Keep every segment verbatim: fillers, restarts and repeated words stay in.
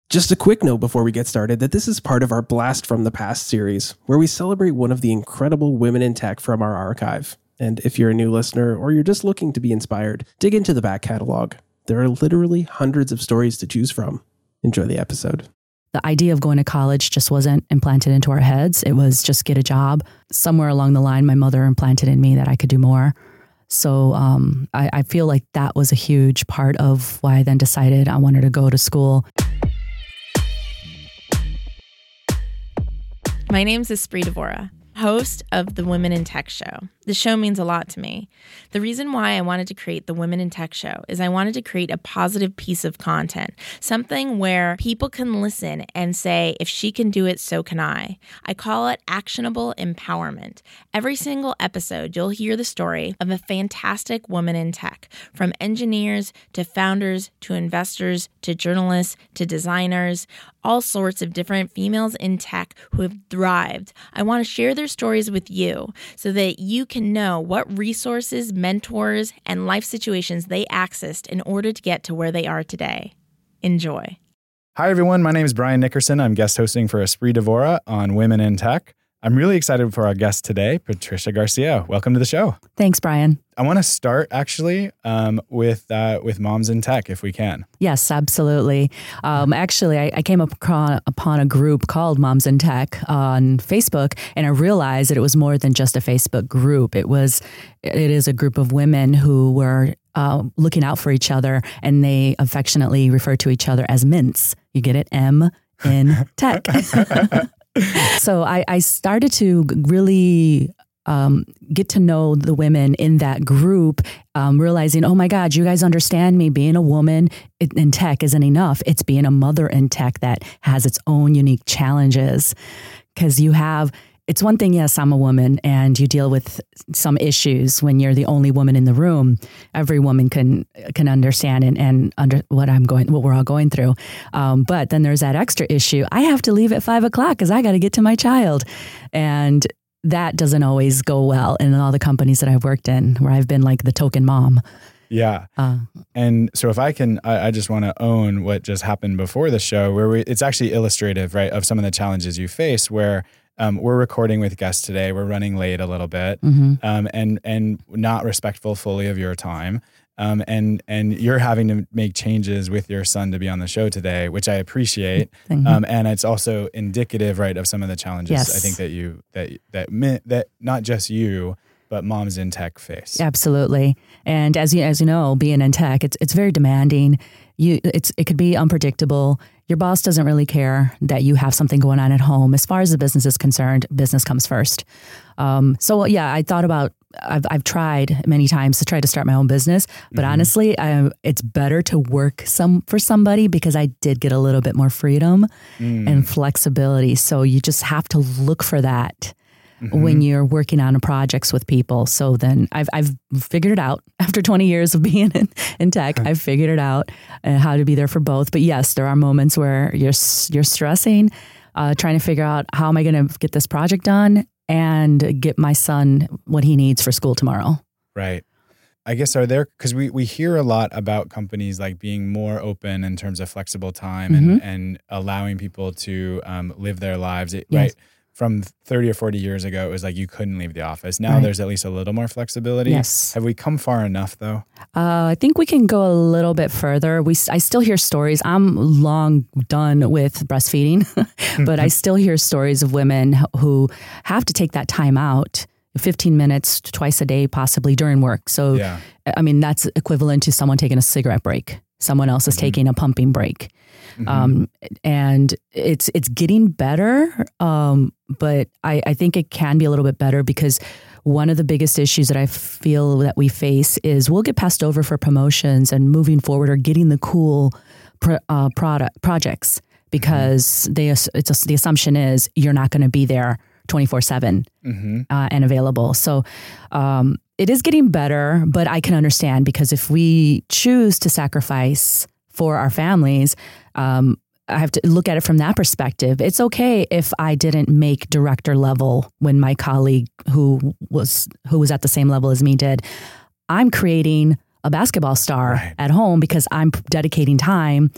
Just a quick note before we get started that this is part of our Blast from the Past series, where we celebrate one of the incredible women in tech from our archive. And if you're a new listener or you're just looking to be inspired, dig into the back catalog. There are literally hundreds of stories to choose from. Enjoy the episode. The idea of going to college just wasn't implanted into our heads. It was just get a job. Somewhere along the line, my mother implanted in me that I could do more. So um, I, I feel like that was a huge part of why I then decided I wanted to go to school. My name's Espree Devora, host of the Women in Tech Show. The show means a lot to me. The reason why I wanted to create the Women in Tech Show is I wanted to create a positive piece of content, something where people can listen and say, if she can do it, so can I. I call it actionable empowerment. Every single episode, you'll hear the story of a fantastic woman in tech, from engineers to founders to investors to journalists to designers, all sorts of different females in tech who have thrived. I want to share their stories with you so that you can know what resources, mentors, and life situations they accessed in order to get to where they are today. Enjoy. Hi, everyone. My name is Brian Nickerson. I'm guest hosting for Espree Devora on Women in Tech. I'm really excited for our guest today, Patricia Garcia. Welcome to the show. Thanks, Brian. I want to start actually um, with uh, with Moms in Tech, if we can. Yes, absolutely. Um, actually, I, I came up across, upon a group called Moms in Tech on Facebook, and I realized that it was more than just a Facebook group. It was, it is a group of women who were uh, looking out for each other, and they affectionately refer to each other as mints. You get it? M in tech. So I, I started to really um, get to know the women in that group, um, realizing, oh my God, you guys understand me. Being a woman in tech isn't enough. It's being a mother in tech that has its own unique challenges. Because you have, it's one thing, yes, I'm a woman, and you deal with some issues when you're the only woman in the room. Every woman can can understand and, and under what I'm going, what we're all going through. Um, but then there's that extra issue. I have to leave at five o'clock because I got to get to my child, and that doesn't always go well in all the companies that I've worked in, where I've been like the token mom. Yeah. Uh, and so if I can, I, I just want to own what just happened before the show, where we, it's actually illustrative, right, of some of the challenges you face, where Um, we're recording with guests today. We're running late a little bit, mm-hmm. um, and and not respectful fully of your time. Um, and and you're having to make changes with your son to be on the show today, which I appreciate. Um, and it's also indicative, right, of some of the challenges yes. I think that you that that that not just you, but moms in tech face. Absolutely. And as you as you know, being in tech, it's it's very demanding. You it's it could be unpredictable. Your boss doesn't really care that you have something going on at home. As far as the business is concerned, business comes first. Um, so yeah, I thought about, I've, I've tried many times to try to start my own business, but mm-hmm. honestly, I, it's better to work some for somebody because I did get a little bit more freedom mm. and flexibility. So you just have to look for that. Mm-hmm. When you're working on projects with people. So then I've I've figured it out after twenty years of being in, in tech. I've figured it out uh, how to be there for both. But yes, there are moments where you're you're stressing, uh, trying to figure out how am I going to get this project done and get my son what he needs for school tomorrow. Right. I guess are there, because we, we hear a lot about companies like being more open in terms of flexible time mm-hmm. and, and allowing people to um, live their lives, it, yes. right? From thirty or forty years ago, it was like you couldn't leave the office. Now right. there's at least a little more flexibility. Yes. Have we come far enough, though? Uh, I think we can go a little bit further. We I still hear stories. I'm long done with breastfeeding, but I still hear stories of women who have to take that time out, fifteen minutes twice a day, possibly during work. So, yeah. I mean, that's equivalent to someone taking a cigarette break. Someone else is mm-hmm. taking a pumping break. Mm-hmm. Um, and it's it's getting better, um, but I, I think it can be a little bit better because one of the biggest issues that I feel that we face is we'll get passed over for promotions and moving forward or getting the cool pro, uh, product projects because mm-hmm. they it's a, the assumption is you're not going to be there twenty-four seven mm-hmm. uh, and available. So um, it is getting better, but I can understand because if we choose to sacrifice for our families, um, I have to look at it from that perspective. It's okay if I didn't make director level when my colleague who was who was at the same level as me did. I'm creating a basketball star right. at home because I'm dedicating time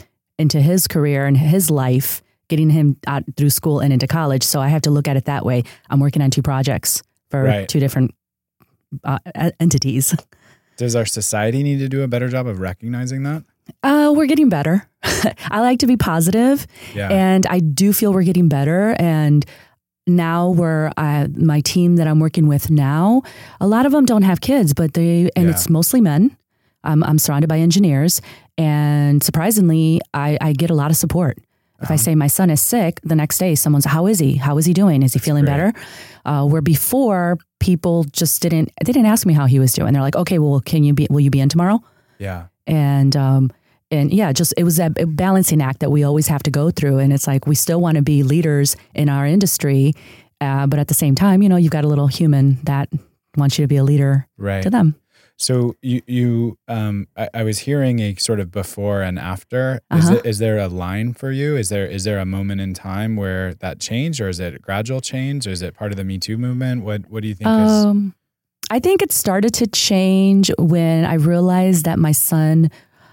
into his career and his life, getting him out through school and into college. So I have to look at it that way. I'm working on two projects for Right. two different uh, entities. Does our society need to do a better job of recognizing that? Uh, we're getting better. I like to be positive, Yeah. and I do feel we're getting better. And now we're uh, my team that I'm working with now, a lot of them don't have kids, but they and Yeah. it's mostly men. I'm, I'm surrounded by engineers, and surprisingly, I, I get a lot of support. If Uh-huh. I say my son is sick, the next day someone's, how is he? How is he doing? Is he feeling great. better? Uh, where before people just didn't, they didn't ask me how he was doing. They're like, okay, well, can you be, will you be in tomorrow? Yeah. And, um, and yeah, just, it was a balancing act that we always have to go through. And it's like, we still want to be leaders in our industry. Uh, but at the same time, you know, you've got a little human that wants you to be a leader Right. to them. So you, you, um, I, I was hearing a sort of before and after. Is, Uh-huh. it, is there a line for you? Is there, is there a moment in time where that changed, or is it a gradual change, or is it part of the Me Too movement? What, what do you think is? Um, I think it started to change when I realized that my son,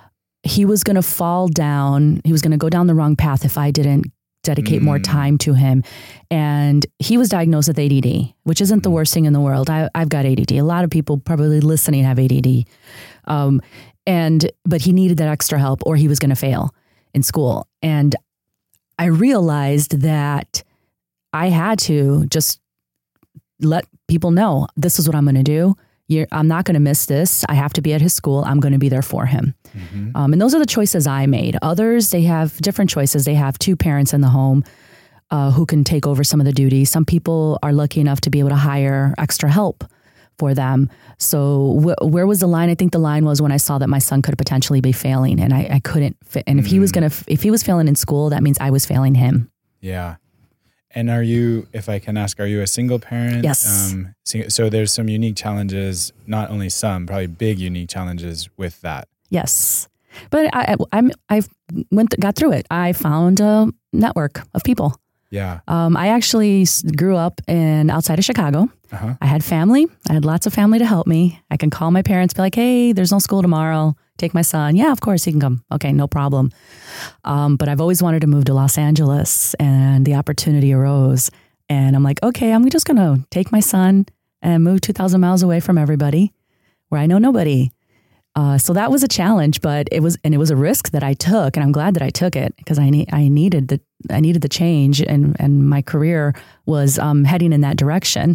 he was going to fall down. He was going to go down the wrong path if I didn't dedicate more Mm. time to him. And he was diagnosed with A D D, which isn't the worst thing in the world. I, I've got A D D. A lot of people probably listening have A D D. Um, and, but he needed that extra help or he was going to fail in school. And I realized that I had to just let people know, this is what I'm going to do. You're, I'm not going to miss this. I have to be at his school. I'm going to be there for him. Mhm. Um, and those are the choices I made. Others, they have different choices. They have two parents in the home uh, who can take over some of the duties. Some people are lucky enough to be able to hire extra help for them. So wh- where was the line? I think the line was when I saw that my son could potentially be failing, and I, I couldn't fit. And if he was Mm. going to, if he was failing in school, that means I was failing him. Yeah. And are you, if I can ask, are you a single parent? Yes. Um, sing- so there's some unique challenges, not only some, probably big unique challenges with that. Yes. But I, I, I'm, I've went, th- got through it. I found a network of people. Yeah. Um, I actually s- grew up in outside of Chicago. Uh-huh. I had family. I had lots of family to help me. I can call my parents, be like, hey, there's no school tomorrow. Take my son. Yeah, of course he can come. Okay, no problem. Um, but I've always wanted to move to Los Angeles, and the opportunity arose. And I'm like, okay, I'm just going to take my son and move two thousand miles away from everybody where I know nobody. Uh, so that was a challenge, but it was, and it was a risk that I took, and I'm glad that I took it because I need, I needed the, I needed the change, and and my career was um, heading in that direction.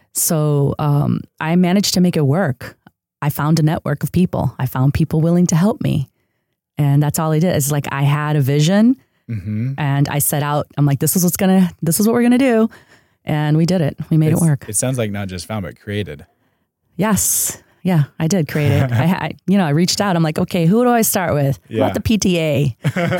So um, I managed to make it work. I found a network of people. I found people willing to help me, and that's all I did. It's like I had a vision, Mm-hmm. and I set out. I'm like, this is what's gonna, this is what we're gonna do, and we did it. We made It's- it work. It sounds like not just found, but created. Yes. Yeah, I did create it. I, I, you know, I reached out. I'm like, okay, who do I start with? What Yeah. about the P T A?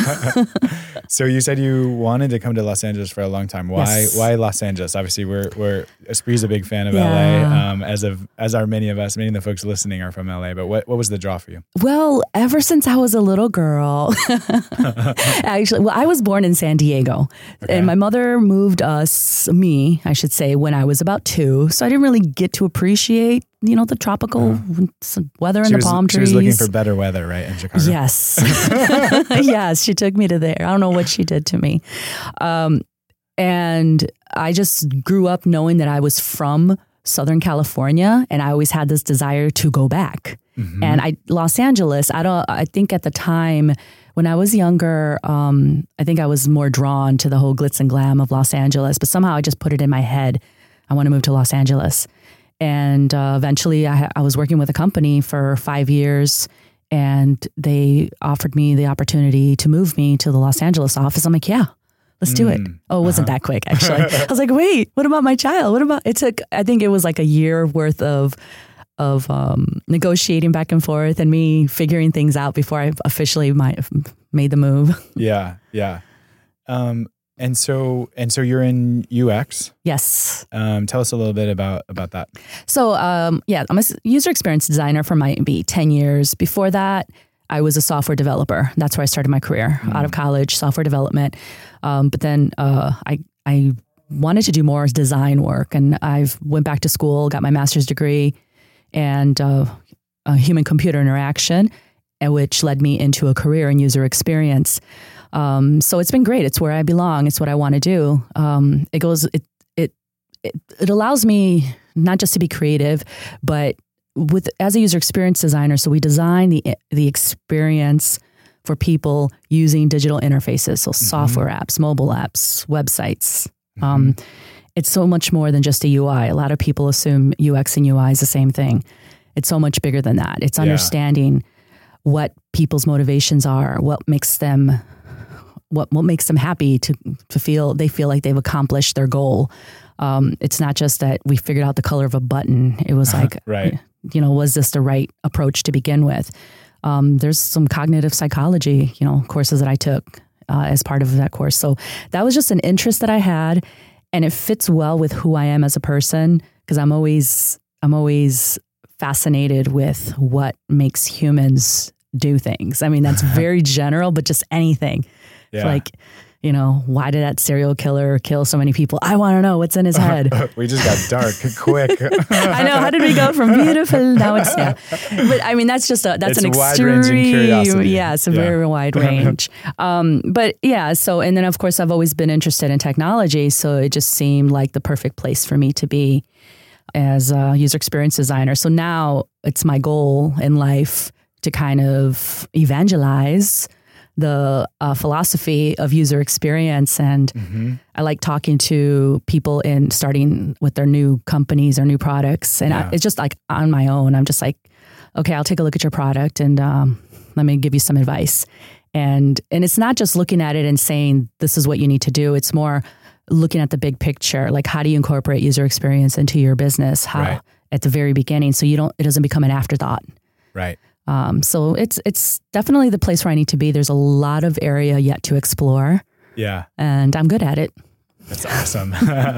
So you said you wanted to come to Los Angeles for a long time. Why? Yes. Why Los Angeles? Obviously, we're we're Espree's a big fan of Yeah. L A. Um, as of as are many of us. Many of the folks listening are from L A. But what what was the draw for you? Well, ever since I was a little girl, actually, well, I was born in San Diego, Okay. and my mother moved us, me, I should say, when I was about two. So I didn't really get to appreciate, you know, the tropical s- weather and She the was, palm she trees. was looking for better weather, right, in Chicago. Yes. Yes, she took me to there. I don't know what she did to me. Um, and I just grew up knowing that I was from Southern California, and I always had this desire to go back. Mhm. And I, Los Angeles, I don't, I think at the time when I was younger, um, I think I was more drawn to the whole glitz and glam of Los Angeles, but somehow I just put it in my head. I want to move to Los Angeles. And uh, eventually I, I was working with a company for five years and they offered me the opportunity to move me to the Los Angeles office. I'm like, yeah, let's do it. Mm. Oh, it wasn't that quick, actually. I was like, wait, what about my child? What about, it took, I think it was like a year worth of of um, negotiating back and forth and me figuring things out before I officially might have made the move. Yeah, yeah. Um, and so and so you're in U X. Yes. Um, tell us a little bit about about that. So um, yeah, I'm a s- user experience designer for maybe ten years. Before that, I was a software developer. That's where I started my career, out of college, software development. Um, but then uh, I I wanted to do more design work, and I've went back to school, got my master's degree, and uh, uh, human computer interaction, and which led me into a career in user experience. Um, so it's been great. It's where I belong. It's what I want to do. Um, it goes, it, it, it, it allows me not just to be creative, but with, as a user experience designer, so we design the, the experience for people using digital interfaces. So mm-hmm. software apps, mobile apps, websites. Mm-hmm. Um, it's so much more than just a U I. A lot of people assume U X and U I is the same thing. It's so much bigger than that. It's understanding yeah. what people's motivations are, what makes them, what what makes them happy to to feel they feel like they've accomplished their goal. Um, it's not just that we figured out the color of a button. It was like, right. you know, was this the right approach to begin with? Um, there's some cognitive psychology, you know, courses that I took uh, as part of that course. So that was just an interest that I had, and it fits well with who I am as a person, because I'm always I'm always fascinated with what makes humans do things. I mean, that's very general, but just anything. Yeah. Like, you know, why did that serial killer kill so many people? I want to know what's in his head. We just got dark quick. I know. How did we go from beautiful now it's yeah? But I mean, that's just a that's it's an a extreme. Wide-ranging curiosity. Yeah, it's a yeah. very wide range. um, but yeah, so and then of course I've always been interested in technology, so it just seemed like the perfect place for me to be as a user experience designer. So now it's my goal in life to kind of evangelize the uh, philosophy of user experience. And mm-hmm. I like talking to people in starting with their new companies or new products. And yeah. I, it's just like on my own, I'm just like, okay, I'll take a look at your product and um, let me give you some advice. And, and it's not just looking at it and saying, this is what you need to do. It's more looking at the big picture. Like, how do you incorporate user experience into your business? How right. at the very beginning, so you don't, it doesn't become an afterthought. Right. Um, so it's it's definitely the place where I need to be. There's a lot of area yet to explore. Yeah. And I'm good at it. That's awesome.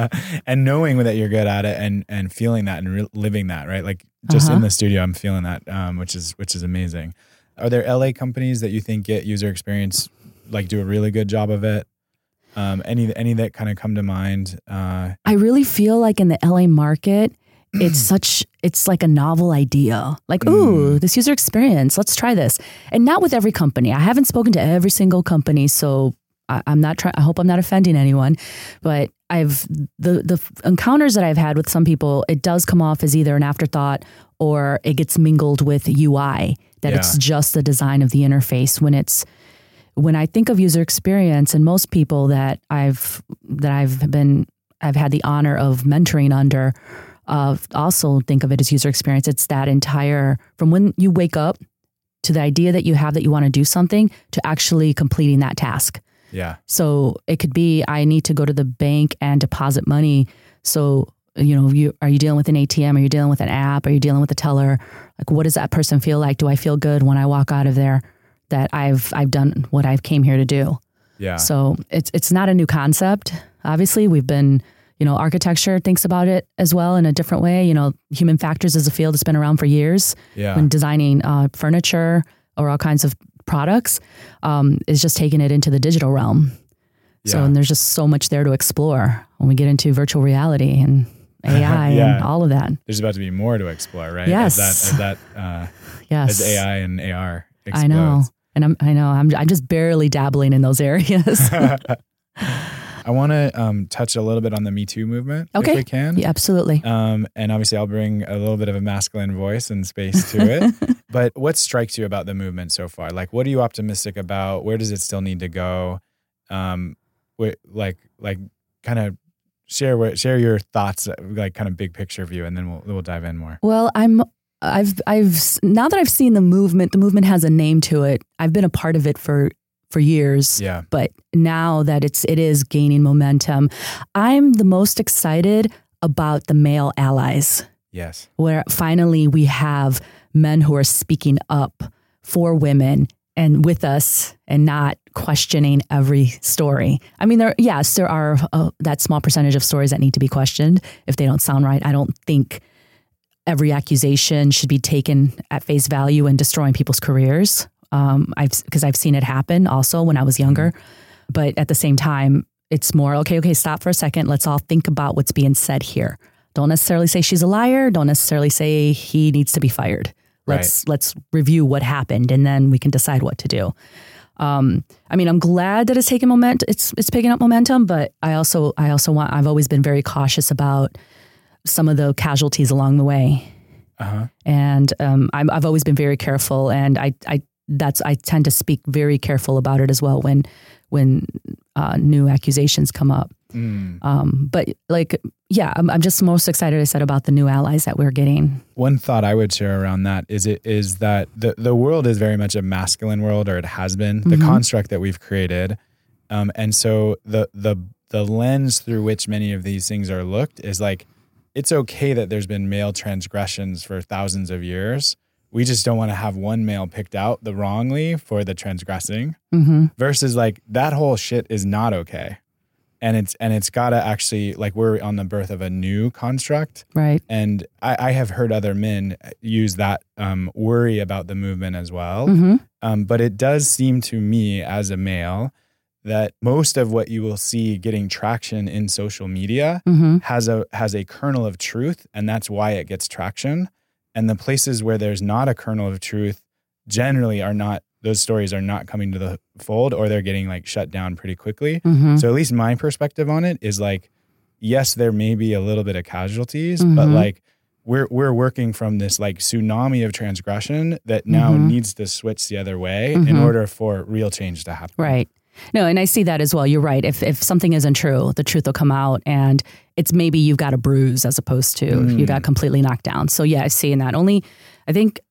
And knowing that you're good at it and, and feeling that and re- living that, right? Like just uh-huh. in the studio, I'm feeling that, um, which is which is amazing. Are there L A companies that you think get user experience, like do a really good job of it? Um, any any that kind of come to mind? Uh, I really feel like in the L A market, it's such, it's like a novel idea. Like, ooh, mm. this user experience, let's try this. And not with every company. I haven't spoken to every single company, so I, I'm not trying, I hope I'm not offending anyone, but I've, the, the encounters that I've had with some people, it does come off as either an afterthought or it gets mingled with U I, that yeah. it's just the design of the interface. When it's, when I think of user experience, and most people that I've, that I've been, I've had the honor of mentoring under, Uh, also think of it as user experience. It's that entire, from when you wake up to the idea that you have that you want to do something to actually completing that task. Yeah. So it could be, I need to go to the bank and deposit money. So, you know, you are you dealing with an A T M? Are you dealing with an app? Are you dealing with a teller? Like, what does that person feel like? Do I feel good when I walk out of there that I've I've done what I came here to do? Yeah. So it's it's not a new concept. Obviously, we've been, you know, architecture thinks about it as well in a different way. You know, human factors is a field that's been around for years. Yeah. When designing uh, furniture or all kinds of products, um, is just taking it into the digital realm. Yeah. So, and there's just so much there to explore when we get into virtual reality and A I yeah. and all of that. There's about to be more to explore, right? Yes. As that, as that, uh, yes. as A I and A R explodes. I know. And I'm, I know, I'm, I'm just barely dabbling in those areas. I want to um, touch a little bit on the Me Too movement, okay. if we can. Yeah, absolutely. Um, and obviously, I'll bring a little bit of a masculine voice and space to it. But what strikes you about the movement so far? Like, what are you optimistic about? Where does it still need to go? Um, wh- like, like, kind of share what, share your thoughts, like, kind of big picture view, and then we'll we'll dive in more. Well, I'm. I've I've now that I've seen the movement. The movement has a name to it. I've been a part of it for. for years. Yeah. But now that it's, it is gaining momentum, I'm the most excited about the male allies. Yes. Where finally we have men who are speaking up for women and with us and not questioning every story. I mean, there, yes, there are uh, that small percentage of stories that need to be questioned if they don't sound right. I don't think every accusation should be taken at face value and destroying people's careers. Um, I've, cause I've seen it happen also when I was younger, mm-hmm. but at the same time, it's more, okay, okay, stop for a second. Let's all think about what's being said here. Don't necessarily say she's a liar. Don't necessarily say he needs to be fired. Let's, right. let's review what happened and then we can decide what to do. Um, I mean, I'm glad that it's taking moment. It's it's picking up momentum, but I also I also want. I've always been very cautious about some of the casualties along the way, uh-huh. and um, I'm, I've always been very careful. And I I that's I tend to speak very careful about it as well when when uh, new accusations come up. Mm. Um, but like, yeah, I'm, I'm just most excited, I said, about the new allies that we're getting. One thought I would share around that is it is that the, the world is very much a masculine world, or it has been, the mm-hmm. construct that we've created. Um, and so the, the, the lens through which many of these things are looked is like, it's okay that there's been male transgressions for thousands of years. We just don't want to have one male picked out the wrongly for the transgressing mm-hmm. versus like that whole shit is not okay. And it's and it's got to actually, like, we're on the birth of a new construct. Right. And I, I have heard other men use that um, worry about the movement as well. Mm-hmm. Um, but it does seem to me as a male that most of what you will see getting traction in social media mm-hmm. has a has a kernel of truth, and that's why it gets traction. And the places where there's not a kernel of truth generally are not, those stories are not coming to the fold, or they're getting like shut down pretty quickly. Mm-hmm. So at least my perspective on it is like, yes, there may be a little bit of casualties, mm-hmm. but like we're we're working from this like tsunami of transgression that now mm-hmm. needs to switch the other way mm-hmm. in order for real change to happen. Right. No, and I see that as well. You're right. If if something isn't true, the truth will come out, and it's maybe you've got a bruise as opposed to mm. you got completely knocked down. So yeah, I see in that. Only, I think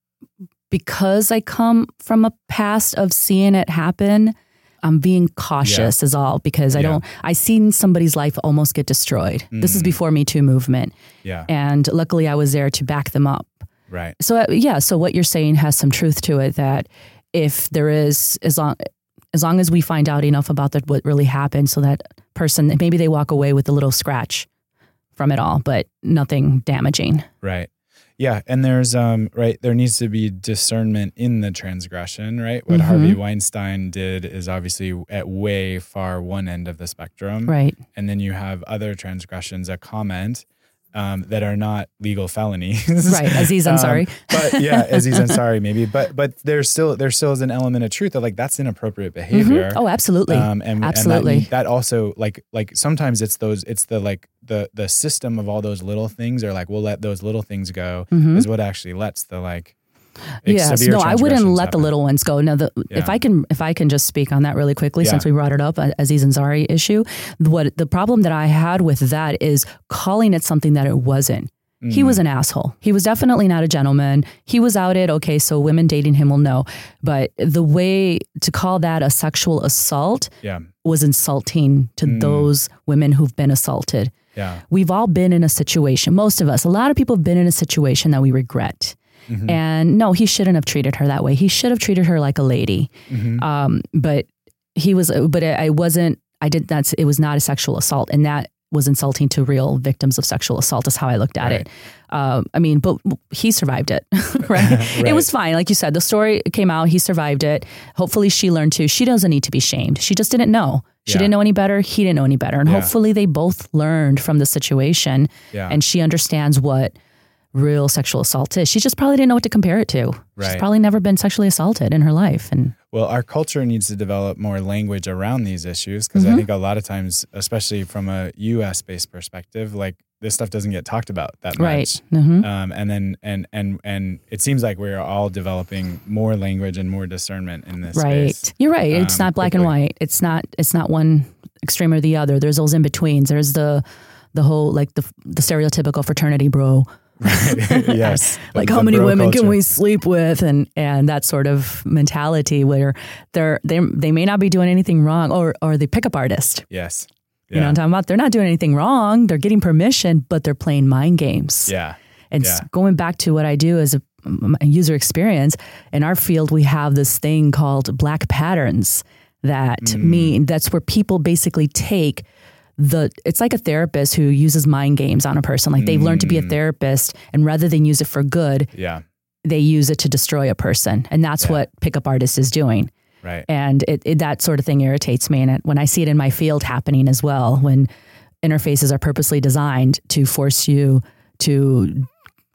because I come from a past of seeing it happen, I'm being cautious yeah. is all, because I yeah. don't, I seen somebody's life almost get destroyed. Mm. This is before Me Too movement. Yeah. And luckily I was there to back them up. Right. So uh, yeah, so what you're saying has some truth to it, that if there is, as long, as long as we find out enough about that, what really happened, so that person, maybe they walk away with a little scratch from it all, but nothing damaging. Right. Yeah. And there's, um, right, there needs to be discernment in the transgression, right? What mm-hmm. Harvey Weinstein did is obviously at way far one end of the spectrum. Right. And then you have other transgressions, a comment, um, that are not legal felonies. Right. Aziz Ansari. um, but yeah, Aziz Ansari maybe, but, but there's still, there still is an element of truth that like, that's inappropriate behavior. Mm-hmm. Oh, absolutely. Um, and, absolutely. And that, that also like, like sometimes it's those, it's the, like the, the system of all those little things, or like, we'll let those little things go mm-hmm. is what actually lets the like, yes, no, I wouldn't let happen. the little ones go. No, the, yeah. if I can, if I can just speak on that really quickly, yeah. since we brought it up, Aziz Ansari issue. What the problem that I had with that is calling it something that it wasn't. Mm. He was an asshole. He was definitely not a gentleman. He was outed. Okay, so women dating him will know. But the way to call that a sexual assault yeah. was insulting to mm. those women who've been assaulted. Yeah. We've all been in a situation. Most of us, a lot of people have been in a situation that we regret. Mm-hmm. And no, he shouldn't have treated her that way. He should have treated her like a lady. Mm-hmm. Um, but he was, but I wasn't, I did that's, it was not a sexual assault. And that was insulting to real victims of sexual assault is how I looked at right. it. Um, I mean, but he survived it, right? right? It was fine. Like you said, the story came out, he survived it. Hopefully she learned too. She doesn't need to be shamed. She just didn't know. She yeah. didn't know any better. He didn't know any better. And yeah. hopefully they both learned from the situation yeah. and she understands what real sexual assault is. She just probably didn't know what to compare it to. Right. She's probably never been sexually assaulted in her life. And well, our culture needs to develop more language around these issues, because mm-hmm. I think a lot of times, especially from a U S based perspective, like this stuff doesn't get talked about that much. Right. Mm-hmm. Um, and then and and and it seems like we're all developing more language and more discernment in this right. space. You're right. It's um, not black quickly. and white. It's not it's not one extreme or the other. There's those in betweens. There's the the whole like the the stereotypical fraternity bro. Right. Yes. Like the, how the many women culture. can we sleep with, and and that sort of mentality where they're they they may not be doing anything wrong, or or the pickup artist. Yes. Yeah. You know what I'm talking about? They're not doing anything wrong. They're getting permission, but they're playing mind games. Yeah. And yeah. going back to what I do as a, a user experience, in our field, we have this thing called black patterns that mm. mean that's where people basically take the, it's like a therapist who uses mind games on a person. Like they've mm. learned to be a therapist, and rather than use it for good, yeah. they use it to destroy a person. And that's yeah. what pickup artist is doing. Right. And it, it, that sort of thing irritates me. And it, when I see it in my field happening as well, when interfaces are purposely designed to force you to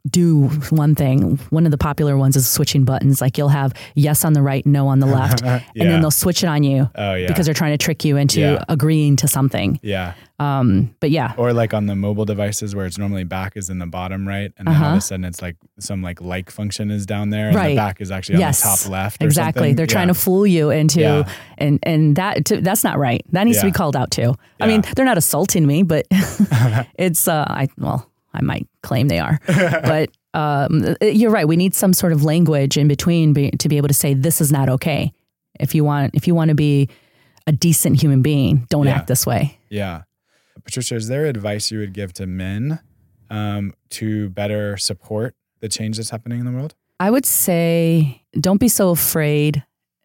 do one thing. One of the popular ones is switching buttons. Like you'll have yes on the right, no on the left, yeah. and then they'll switch it on you oh, yeah. because they're trying to trick you into yeah. agreeing to something. Yeah. Um, but yeah. Or like on the mobile devices where it's normally back is in the bottom right, and then uh-huh. all of a sudden it's like some like like function is down there, and right. the back is actually yes. on the top left. Or exactly. something. They're yeah. trying to fool you into, yeah. and and that to, that's not right. That needs yeah. to be called out too. Yeah. I mean, they're not assaulting me, but it's uh, I well, I might claim they are, but. Um, you're right. We need some sort of language in between be, to be able to say this is not okay. If you want, if you want to be a decent human being, don't yeah. act this way. Yeah, Patricia, is there advice you would give to men um, to better support the change that's happening in the world? I would say don't be so afraid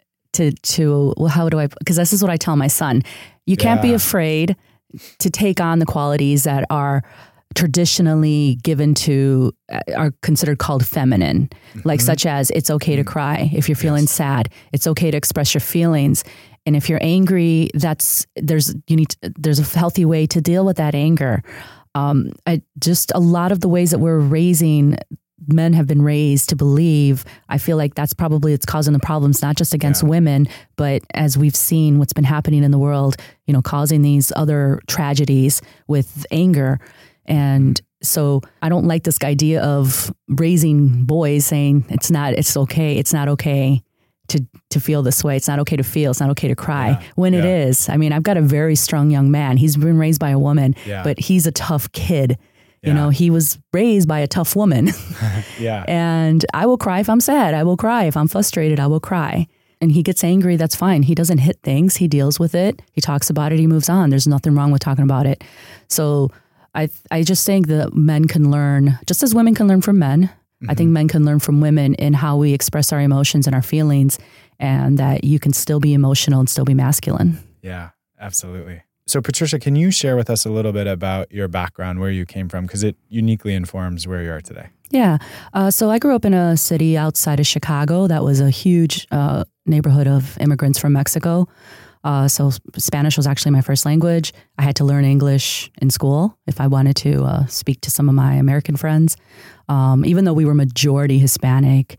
to to. Well, how do I? Because this is what I tell my son. You can't yeah. be afraid to take on the qualities that are traditionally given to are considered called feminine, mm-hmm. like such as it's okay to cry if you're feeling yes. sad. It's okay to express your feelings. And if you're angry, that's there's you need to, there's a healthy way to deal with that anger. Um, I, just a lot of the ways that we're raising men have been raised to believe. I feel like that's probably it's causing the problems, not just against yeah. women, but as we've seen what's been happening in the world, you know, causing these other tragedies with anger. And so I don't like this idea of raising boys saying it's not, it's okay. It's not okay to, to feel this way. It's not okay to feel. It's not okay to cry yeah. when yeah. it is. I mean, I've got a very strong young man. He's been raised by a woman, yeah. but he's a tough kid. You yeah. know, he was raised by a tough woman. yeah. And I will cry if I'm sad. I will cry. If I'm frustrated, I will cry. And he gets angry. That's fine. He doesn't hit things. He deals with it. He talks about it. He moves on. There's nothing wrong with talking about it. So I I just think that men can learn, just as women can learn from men, mm-hmm. I think men can learn from women in how we express our emotions and our feelings, and that you can still be emotional and still be masculine. Yeah, absolutely. So Patricia, can you share with us a little bit about your background, where you came from? Because it uniquely informs where you are today. Yeah. Uh, so I grew up in a city outside of Chicago that was a huge uh, neighborhood of immigrants from Mexico. Uh, so Spanish was actually my first language. I had to learn English in school if I wanted to uh, speak to some of my American friends. Um, even though we were majority Hispanic,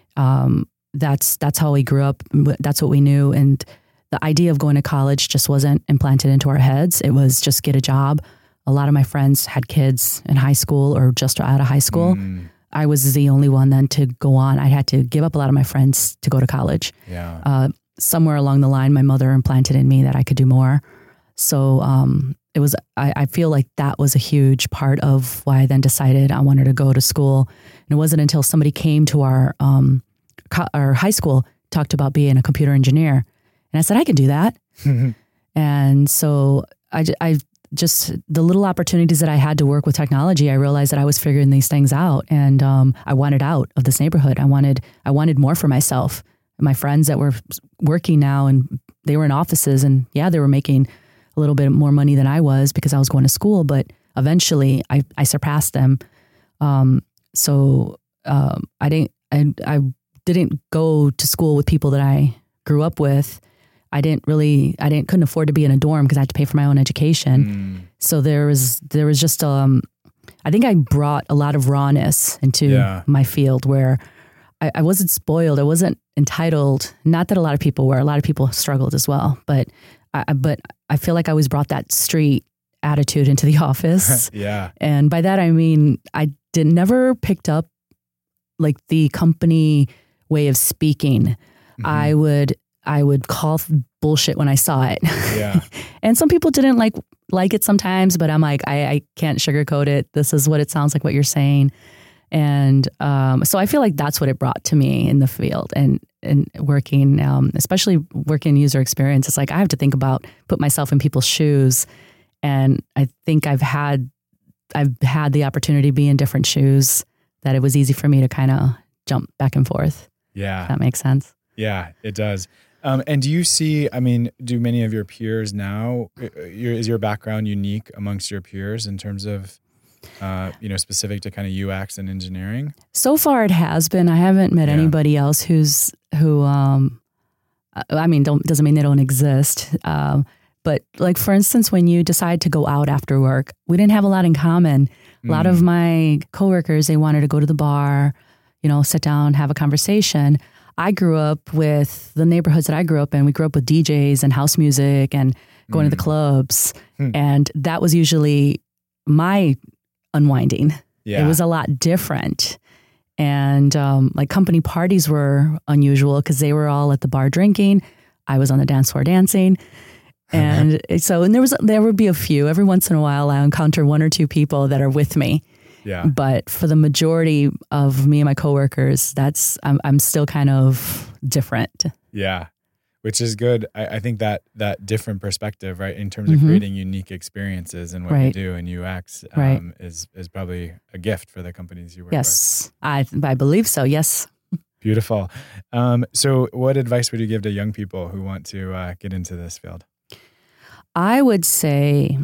um, that's that's how we grew up. That's what we knew. And the idea of going to college just wasn't implanted into our heads. It was just get a job. A lot of my friends had kids in high school or just out of high school. Mm. I was the only one then to go on. I had to give up a lot of my friends to go to college. Yeah. Uh, somewhere along the line, my mother implanted in me that I could do more. So um, it was, I, I feel like that was a huge part of why I then decided I wanted to go to school. And it wasn't until somebody came to our, um, co- our high school, talked about being a computer engineer. And I said, I can do that. And so I, I just, the little opportunities that I had to work with technology, I realized that I was figuring these things out. And um, I wanted out of this neighborhood. I wanted, I wanted more for myself. My friends that were working now, and they were in offices, and yeah, they were making a little bit more money than I was because I was going to school, but eventually I, I surpassed them. Um, so um, I didn't I, I didn't go to school with people that I grew up with. I didn't really I didn't couldn't afford to be in a dorm because I had to pay for my own education. Mm. So there was there was just um I think I brought a lot of rawness into yeah. my field where I, I wasn't spoiled. I wasn't entitled. Not that a lot of people were. A lot of people struggled as well. But I, but I feel like I always brought that street attitude into the office. yeah. And by that, I mean, I did never picked up like the company way of speaking. Mm-hmm. I would I would call bullshit when I saw it. Yeah. And some people didn't like like it sometimes, but I'm like, I, I can't sugarcoat it. This is what it sounds like what you're saying. And um, so I feel like that's what it brought to me in the field and, and working, um, especially working user experience. It's like I have to think about, put myself in people's shoes. And I think I've had, I've had the opportunity to be in different shoes that it was easy for me to kind of jump back and forth. Yeah. If that makes sense. Yeah, it does. Um, and do you see, I mean, do many of your peers now, your, is your background unique amongst your peers in terms of, uh, you know, specific to kind of U X and engineering? So far it has been. I haven't met yeah. anybody else who's, who, um, I mean, don't, doesn't mean they don't exist. Um, But like, for instance, when you decide to go out after work, we didn't have a lot in common. A lot mm. of my coworkers, they wanted to go to the bar, you know, sit down, have a conversation. I grew up with the neighborhoods that I grew up in. We grew up with D Js and house music and going mm. to the clubs. Mm. And that was usually my unwinding. Yeah. It was a lot different. And um, like company parties were unusual because they were all at the bar drinking. I was on the dance floor dancing. And so, and there was, there would be a few, every once in a while I encounter one or two people that are with me. Yeah. But for the majority of me and my coworkers, that's, I'm, I'm still kind of different. Yeah. Which is good. I, I think that that different perspective, right, in terms of mm-hmm. creating unique experiences and what right. you do in U X um, right. is, is probably a gift for the companies you work yes. with. Yes. I, I believe so. Yes. Beautiful. Um, so what advice would you give to young people who want to uh, get into this field? I would say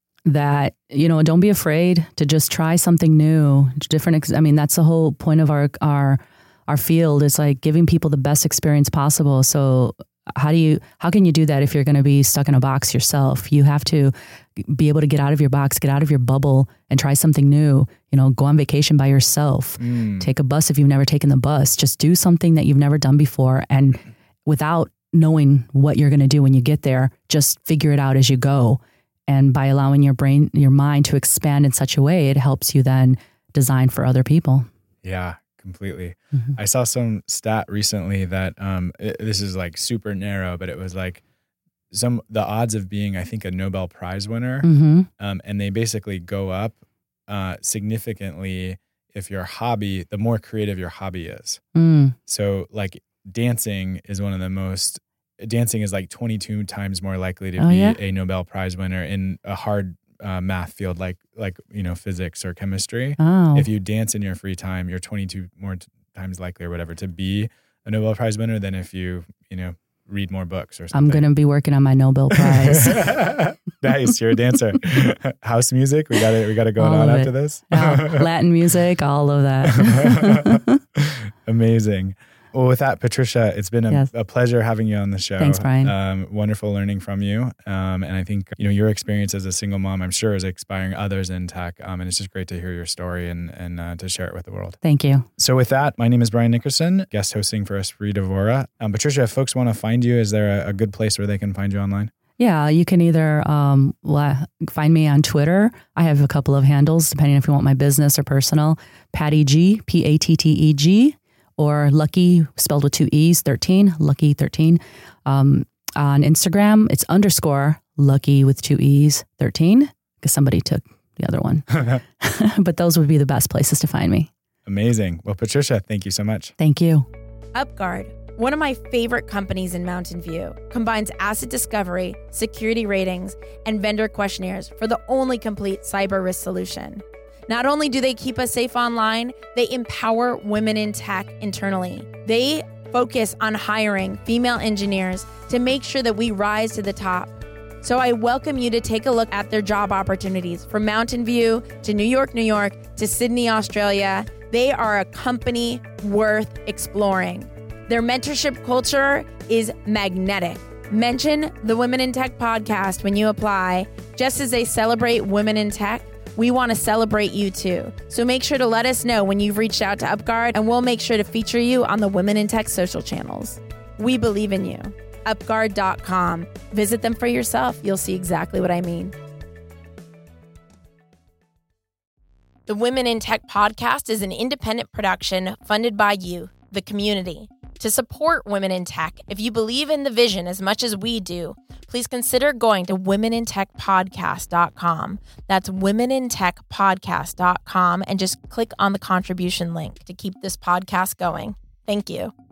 that, you know, don't be afraid to just try something new, different. I mean, that's the whole point of our, our, our field is like giving people the best experience possible. So how do you, how can you do that if you're going to be stuck in a box yourself? You have to be able to get out of your box, get out of your bubble and try something new, you know, go on vacation by yourself, mm. take a bus if you've never taken the bus, just do something that you've never done before. And without knowing what you're going to do when you get there, just figure it out as you go. And by allowing your brain, your mind to expand in such a way, it helps you then design for other people. Yeah, completely. Mm-hmm. I saw some stat recently that um, it, this is like super narrow, but it was like some, the odds of being, I think, a Nobel Prize winner. Mm-hmm. Um, and they basically go up uh, significantly if your hobby, the more creative your hobby is. Mm. So like, dancing is one of the most, dancing is like twenty-two times more likely to oh, be yeah? a Nobel Prize winner in a hard uh, math field like, like, you know, physics or chemistry. Oh. If you dance in your free time, you're twenty-two more t- times likely or whatever to be a Nobel Prize winner than if you, you know, read more books or something. I'm going to be working on my Nobel Prize. Nice. You're a dancer. House music. We got it. We got it going all on after this. Yeah. Latin music, all of that. Amazing. Well, with that, Patricia, it's been a, yes. a pleasure having you on the show. Thanks, Brian. Um, wonderful learning from you. Um, and I think, you know, your experience as a single mom, I'm sure, is inspiring others in tech. Um, and it's just great to hear your story and, and uh, to share it with the world. Thank you. So with that, my name is Brian Nickerson, guest hosting for Esprit Devora. Um, Patricia, if folks want to find you, is there a, a good place where they can find you online? Yeah, you can either um, find me on Twitter. I have a couple of handles, depending if you want my business or personal. Patty G, P A T T E G. Or Lucky, spelled with two E's, thirteen, Lucky thirteen. Um, on Instagram, it's underscore Lucky with two E's, thirteen, because somebody took the other one. But those would be the best places to find me. Amazing. Well, Patricia, thank you so much. Thank you. UpGuard, one of my favorite companies in Mountain View, combines asset discovery, security ratings, and vendor questionnaires for the only complete cyber risk solution. Not only do they keep us safe online, they empower women in tech internally. They focus on hiring female engineers to make sure that we rise to the top. So I welcome you to take a look at their job opportunities from Mountain View to New York, New York to Sydney, Australia. They are a company worth exploring. Their mentorship culture is magnetic. Mention the Women in Tech podcast when you apply. Just as they celebrate women in tech, we want to celebrate you too. So make sure to let us know when you've reached out to UpGuard, and we'll make sure to feature you on the Women in Tech social channels. We believe in you. UpGuard dot com. Visit them for yourself. You'll see exactly what I mean. The Women in Tech podcast is an independent production funded by you, the community. To support Women in Tech, if you believe in the vision as much as we do, please consider going to women in tech podcast dot com. That's women in tech podcast dot com, and just click on the contribution link to keep this podcast going. Thank you.